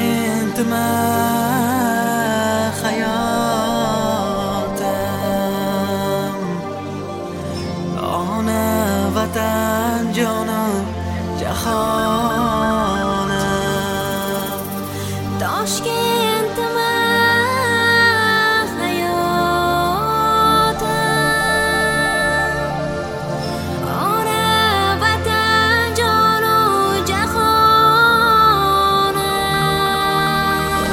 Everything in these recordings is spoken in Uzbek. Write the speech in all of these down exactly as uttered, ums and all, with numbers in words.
Toshkentima hayotim, ona vatan jonim jahonim. Toshkentima hayotim, ona vatan jonim jahonim.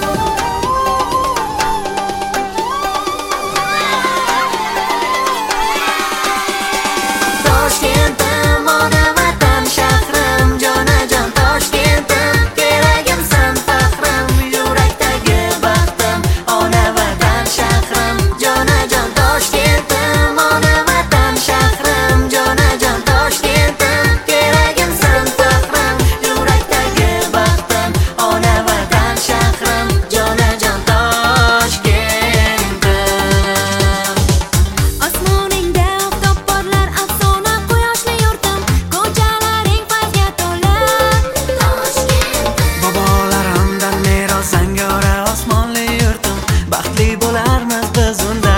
Toshkentim ona vatan shahrim, jonajon Toshkentim, keragimsan faxrim, yurakdagi baxtim. Ona vatan shahrim, jonajon Toshkentim, ona vatan shahrim, jonajon Toshkentim, keragimsan faxrim, yurakdagi baxtim. Ona vatan shahrim, jonajon Toshkentim. Osmoningda oftob porlar, afsona quyoshli yurtim, ko'chalaring fayzga to'la. Toshkentim Bobolarimdan meros sangora osmonli yurtim, baxtli bo'larmiz biz unda.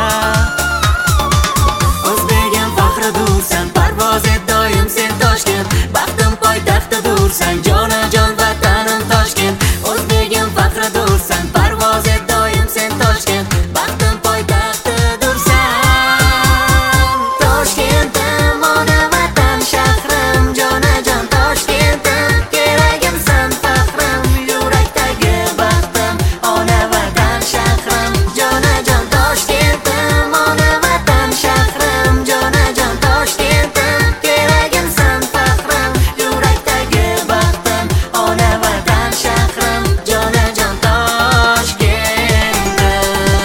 O'zbegim faxridursan, parvoz et doim sen Toshkent, baxtim poytaxtidursan, jonajon vatanim Toshkent. O'zbegim faxridursan, parvoz et doim sen Toshkent, baxtim poytaxtidursan. Toshkentim ona vatan shahrim, jonajon Toshkentim, keragimsan faxrim, yurakdagi baxtim. Ona vatan shahrim, jonajon Toshkentim, ona vatan shahrim, jonajon Toshkentim, keragimsan faxrim, yurakdagi baxtim. Ona vatan shahrim, jonajon Toshkentim.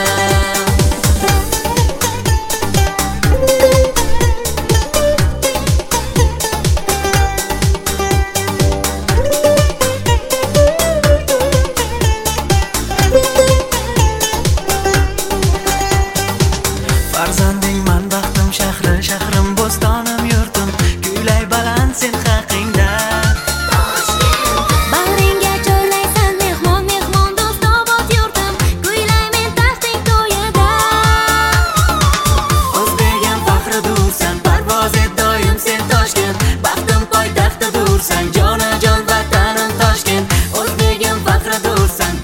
Farzandingman, baxtim shahri, shahrim bo'stonim yurtim, kuylay baland sen haqingda. Bag'ringga joylaysan mehmon, mehmon do'st obod yurtim, kuylaymen taxting to'yida. O'zbegim faxridursan, parvoz et doim sen Toshkent, baxtim poytaxtidursan, jonajon vatanim Toshkent. O'zbegim faxridursan,